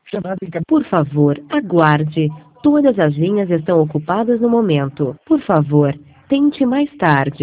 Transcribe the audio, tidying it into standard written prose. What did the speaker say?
Chamada encaminhada. Por favor, aguarde. Todas as linhas estão ocupadas no momento. Por favor, tente mais tarde.